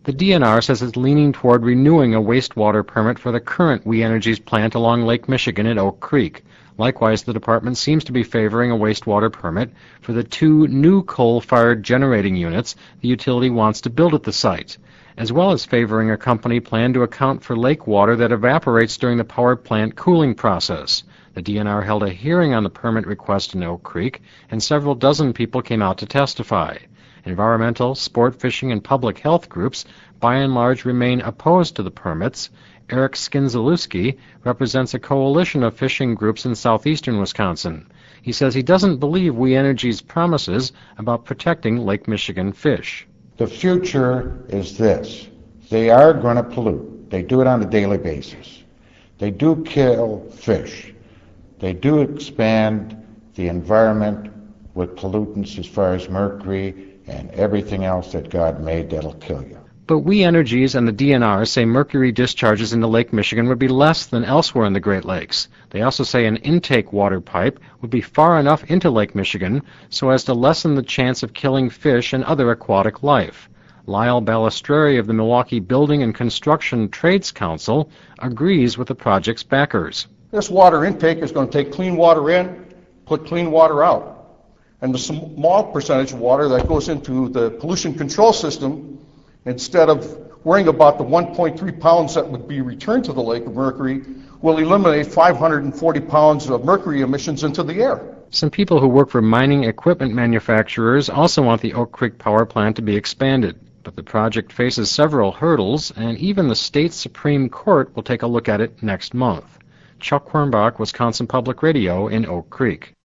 The DNR says it's leaning toward renewing a wastewater permit for the current We Energies plant along Lake Michigan at Oak Creek. Likewise, the department seems to be favoring a wastewater permit for the 2 new coal-fired generating units the utility wants to build at the site, as well as favoring a company plan to account for lake water that evaporates during the power plant cooling process. The DNR held a hearing on the permit request in Oak Creek, and several dozen people came out to testify. Environmental, sport fishing, and public health groups by and large remain opposed to the permits. Eric Skinzalewski represents a coalition of fishing groups in southeastern Wisconsin. He says he doesn't believe We Energies' promises about protecting Lake Michigan fish. The future is this. They are going to pollute. They do it on a daily basis. They do kill fish. They do expand the environment with pollutants as far as mercury and everything else that God made that'll kill you. But We Energies and the DNR say mercury discharges into Lake Michigan would be less than elsewhere in the Great Lakes. They also say an intake water pipe would be far enough into Lake Michigan so as to lessen the chance of killing fish and other aquatic life. Lyle Balistreri of the Milwaukee Building and Construction Trades Council agrees with the project's backers. This water intake is going to take clean water in, put clean water out. And the small percentage of water that goes into the pollution control system, instead of worrying about the 1.3 pounds that would be returned to the lake of mercury, will eliminate 540 pounds of mercury emissions into the air. Some people who work for mining equipment manufacturers also want the Oak Creek power plant to be expanded. But the project faces several hurdles, and even the state Supreme Court will take a look at it next month. Chuck Quirnbach, Wisconsin Public Radio in Oak Creek.